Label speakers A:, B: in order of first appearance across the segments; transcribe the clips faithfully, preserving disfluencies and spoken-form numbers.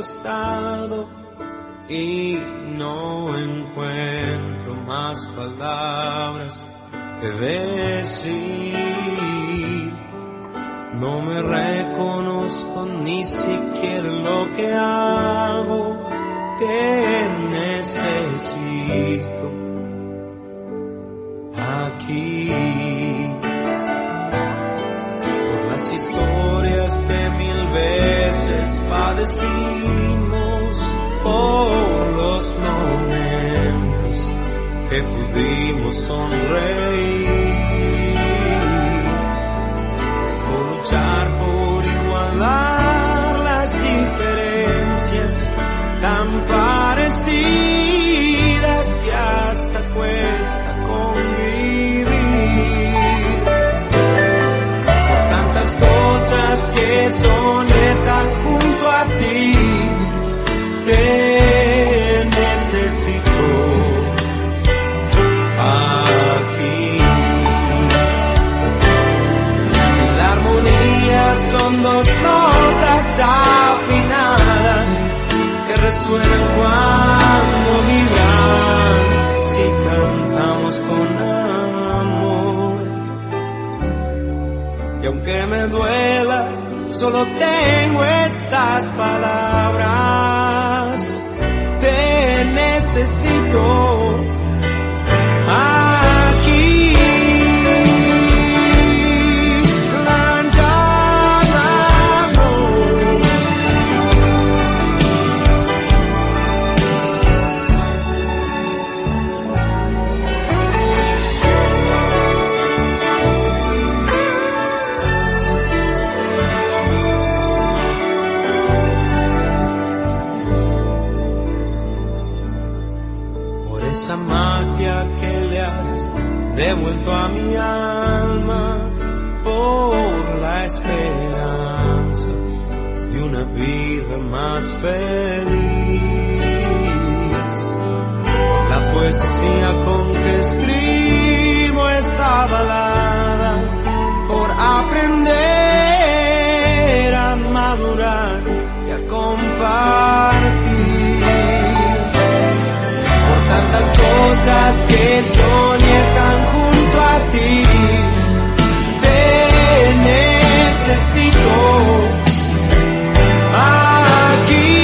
A: costado y no encuentro más palabras que decir. No me reconozco ni siquiera lo que hago. Te necesito aquí. Por las historias que mil veces padecimos, por los momentos que pudimos sonreír, por luchar por igualar las diferencias tan parecidas que hasta cuesta convivir, por tantas cosas que soñé tan junto a ti. Te necesito aquí. Si la armonía son dos notas afinadas que resuenan cuando vibran, si cantamos con amor. Y aunque me duela, solo tengo estas palabras. Te necesito aquí. Esa magia que le has devuelto a mi alma, por la esperanza de una vida más feliz, por la poesía con que escribo esta balada, por aprender a madurar y a compartir. Tantas cosas que soñé tan junto a ti. Te necesito aquí.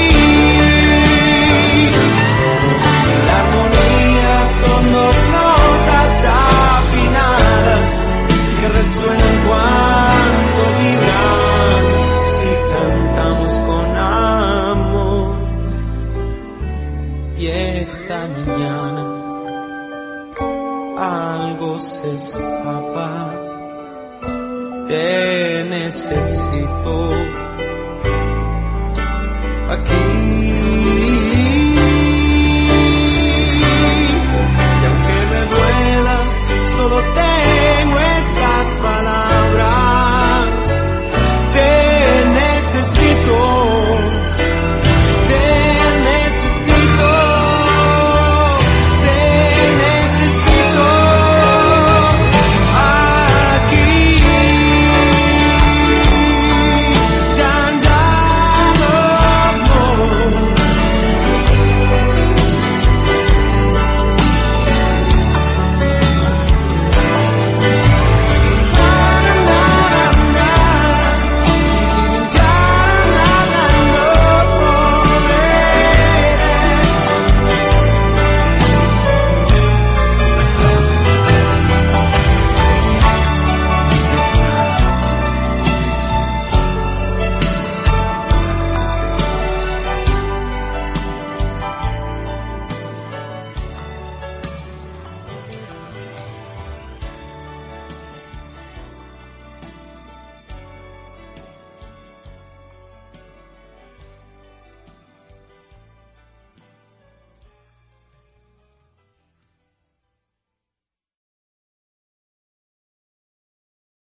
A: Si la armonía son dos notas afinadas que resuenan cuando vibran, si cantamos con amor. Y esta mañana algo se escapa. Te necesito aquí.